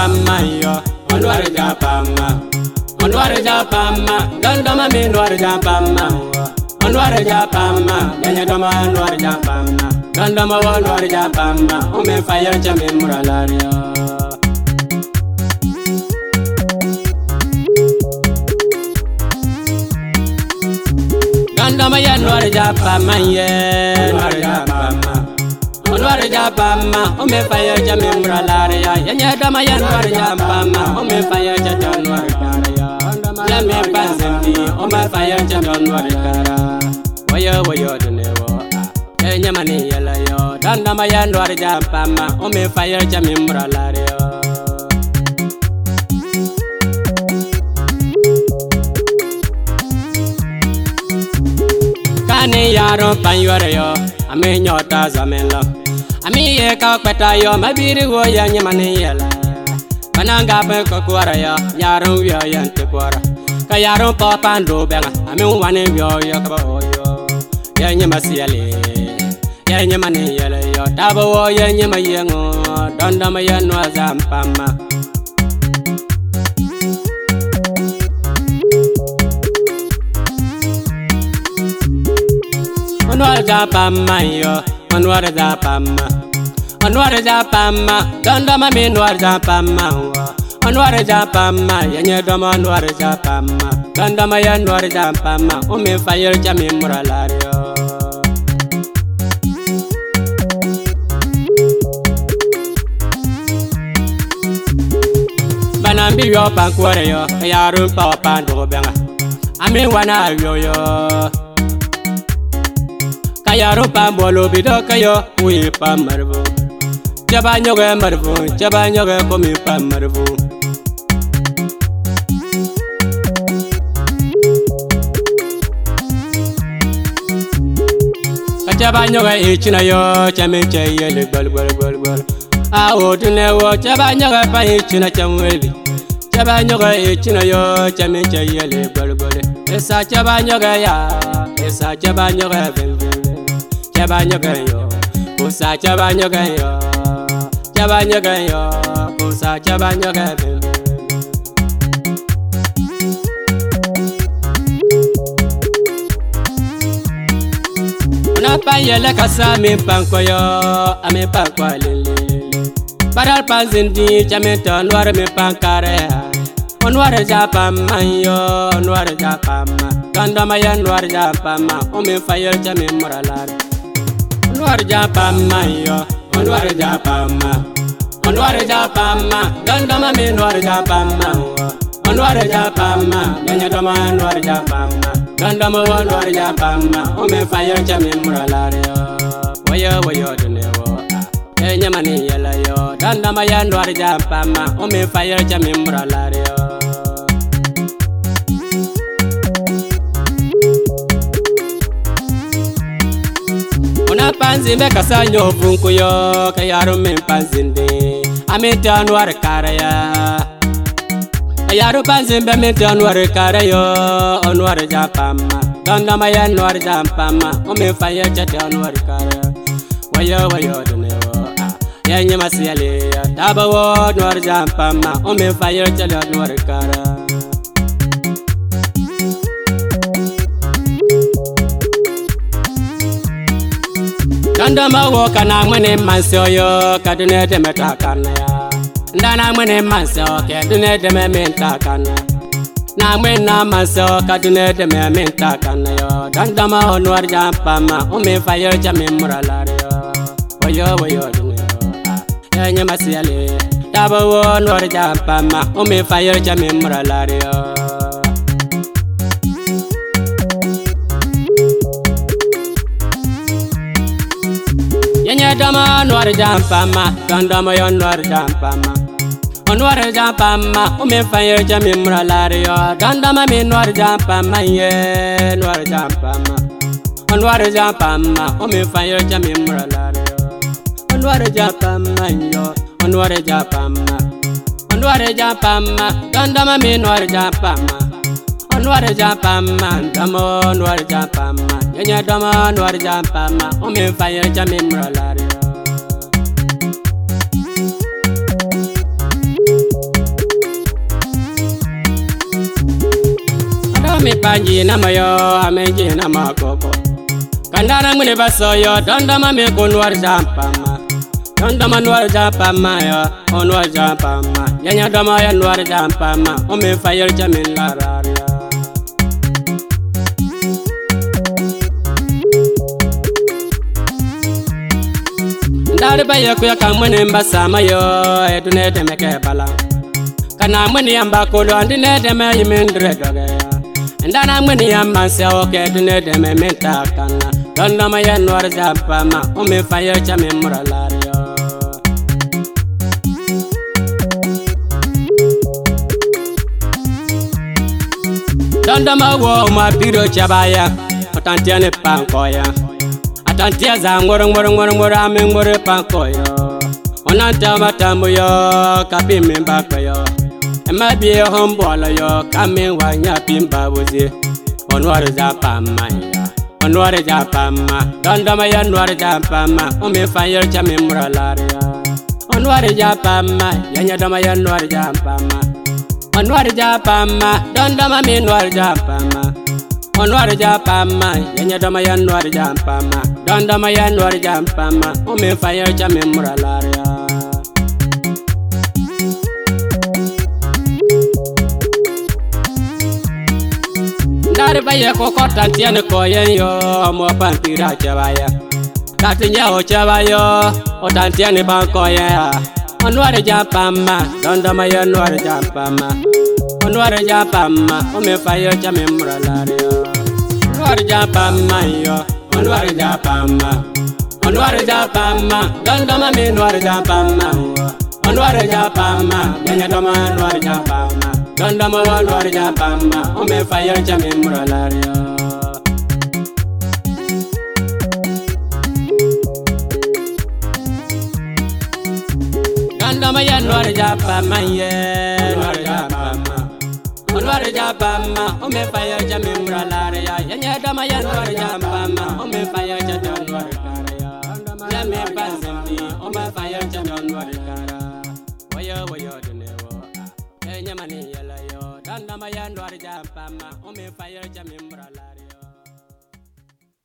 japama yo, onware japama, onware japama, dandama mi onware japama, onware japama, yanya dama onware japama, dandama onware japama, ome fire chame muralaria. Dandama ya onware japama ye, onware japama. Onware japama, ome fire chame muralaria. Yanya dama ya onware japama, ome fire chame muralaria. La me panzendi, ome fire chame onware kara. Wayo dunewo, enya mani yela yo. Dandama ya onware japama, ome fire chame muralaria. Kani yaro panyore yo, ame nyota zamelo. Ami ye ka kweta yo, mabiri wo ya nyamani yela. Bananga pe kokwara yo, yaro wyo yante kwara. Ka yaro pa pando benga, ami wane wyo yo ka yo. Ya nyamasi yele, ya nyamani yele yo. Dabo wo ya nyamayengo, dondama ya no zampama. Onware japama yo, onware japama, onware japama, dandama mi onware japama, onware japama, yanya dama onware japama, dandama ya onware japama, ome fire chame muralario. Banambi yo pankware yo, yarun pa pando benga, ami wana yo. Kayaro pambolo bido kayo uyi pamarvu. Chaba nyoge marvu, chaba nyoge komi pamarvu. Chaba nyoge ichina yo, chaminche yele gol. Awo tunewo, chaba nyoge pa ichina chamweli. Chaba nyoge ichina yo, chaminche yele gol. Esa chaba nyoge ya, esa chaba nyoge velve. Chabanyogayo, kusa chabanyogayo, chabanyogayo, kusa chabanyogayo. Unapa yele kasa mi pankoyo, ame pankwalele. Paral panzindi chamento noir mi pankare. Onware japama yo, onware japama. Gandama ya onware japama, ome fire chame muralari. Onware japama yo, onware japama, onware japama, dandama mi onware japama, onware japama, yanya dama onware japama, dandama onware japama, ome fire chame muralari. Wayo dunewo, enya mani yela yo, dandama ya onware japama, ome fire chame muralari. Panzimbe kasanyo funku yo, kayaro men panzinde, amete anware karaya. Kayaro panzimbe mete anware karaya, anware japama, dandama ya anware japama, ome fire chate anware karaya. Wayo dunewo, ya nyamasi yale, daba wo anware japama, ome fire chate anware karaya. Dandama wo kana mwene manso yo, kadune de metakana ya. Ndana mwene manso, kadune de metakana. Na mwene manso, kadune de metakana yo. Dandama onware japama, ome fire chame muralari yo. Wayo dune yo, ya nyamasi yale. Daba wo onware japama, ome fire chame muralari yo. Yanya dama onware japama, dandama ya onware japama. Onware japama, ome fire chame muralari yo. Dandama mi onware japama ye, onware japama. Onware japama, ome fire chame muralari yo. Onware japama yo, onware japama. Onware japama, dandama mi onware japama. Onware japama, dama onware japama. Yanya dama onware japama, ome fire chame muralari yo. Ami panji na mayo amenji na makoko Kandana mune basoyo dondama me konwar jampama Dondama nwar jampama yo onwar jampama Yanya dama ya nwar jampama ome fayel jamin lararia Ndari baye kuya kamune mbasama yo edune temeke bala Kana muni yamba kolo andine deme yimindre doge Ndana muni yamba se oke dune deme minta kana Dondama ya nwar jampama ome fayel jamin muralaria Dondama wo ma biro chabaya Otantiane pankoya Atantia za ngor ame ngor pankoyo Onanta matambo yo kapi mbako yo Ema biye hombolo yo kame wanya pimba buzi Onware za pama ya Onware za pama Dondama ya nware za pama Ome fayel chame muralaria Onware za pama Yanya dama ya nware za pama Onware ja pama, dondama mi nware ja pama. Onware ja pama, yenya dama ya nware ja pama. Dondama ya nware ja pama, ome fayel cha me muralaria. Ndari baye koko tantiane koyen yo, mo pampira chabaya. Katinya o chabayo, o tantiane bankoyen ya. Onware ja pama, dondama ya nware ja pama. Onware ja pama, ome fayel cha me muralaria. Onware ja pama yo, onware ja pama. Onware ja pama, dondama me nware ja pama. Onware ja pama, yenya doma onware ja pama. Dondama onware ja pama, ome fayel cha me muralaria. Dondama ya nware ja pama ye, nware ja pama. Onware ja pama, ome fayel cha me muralaria. Yenya dama ya nware ja pama, ome fayel cha nware karia. Ya me panzendi, ome fayel cha nware kara. Woyo dunewo, yenya mani yela yo. Dondama ya nware ja pama, ome fayel cha me muralaria.